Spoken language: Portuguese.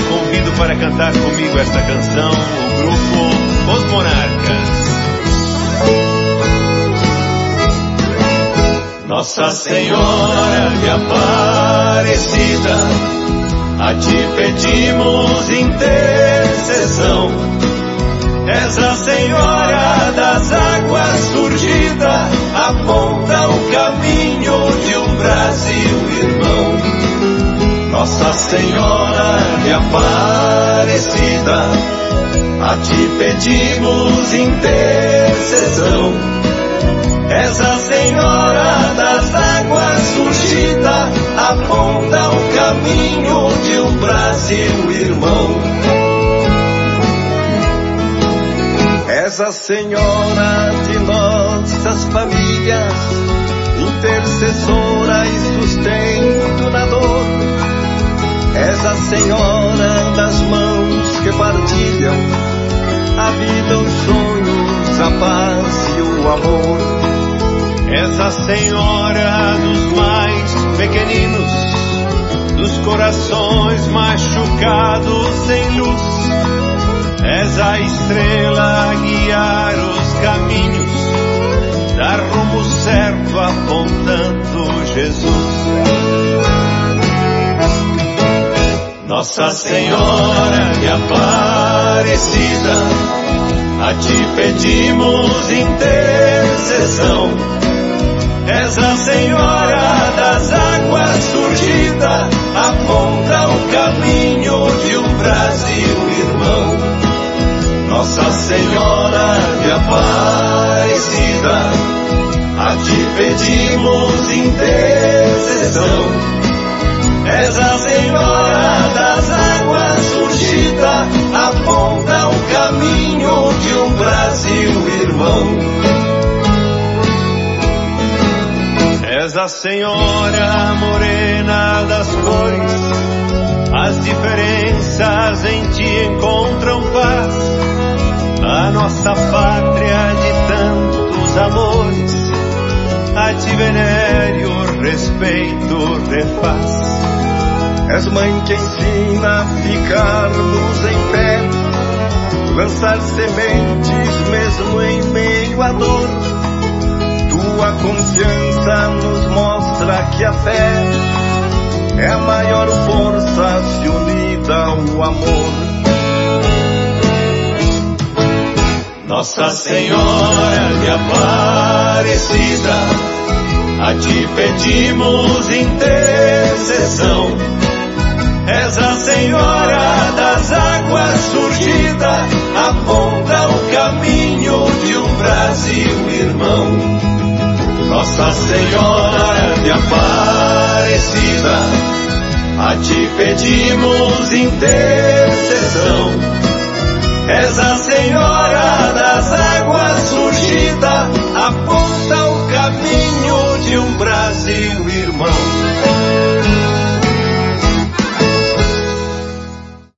convido para cantar comigo esta canção, o grupo Os Monarcas. Nossa Senhora de Aparecida, a ti pedimos intercessão. És a Senhora das águas surgida, aponta o caminho de um Brasil irmão. Nossa Senhora de Aparecida, a ti pedimos intercessão. És a Senhora das águas surgida, aponta o caminho de um Brasil irmão. És a Senhora de nossas famílias, intercessora e sustento na dor. És a Senhora das mãos que partilham a vida, os sonhos, a paz e o amor. És a Senhora dos mais pequeninos, dos corações machucados sem luz. És a estrela a guiar os caminhos, dar rumo certo apontando Jesus. Nossa Senhora de Aparecida, a ti pedimos intercessão. És a Senhora das águas surgida, aponta o caminho de um Brasil irmão. Nossa Senhora de Aparecida, a ti pedimos intercessão. És a Senhora das águas surgida, aponta o caminho de um Brasil irmão. És a Senhora morena das cores, as diferenças em ti encontram paz. A nossa pátria de tantos amores, a ti venéreo respeito refaz. És mãe que ensina a ficarmos em pé, lançar sementes mesmo em meio à dor. Tua confiança nos mostra que a fé é a maior força se unida ao amor. Nossa Senhora de Aparecida, a ti pedimos intercessão. És a Senhora das águas surgida, aponta o caminho de um Brasil irmão. Nossa Senhora de Aparecida, a ti pedimos intercessão. És a Senhora das águas surgida,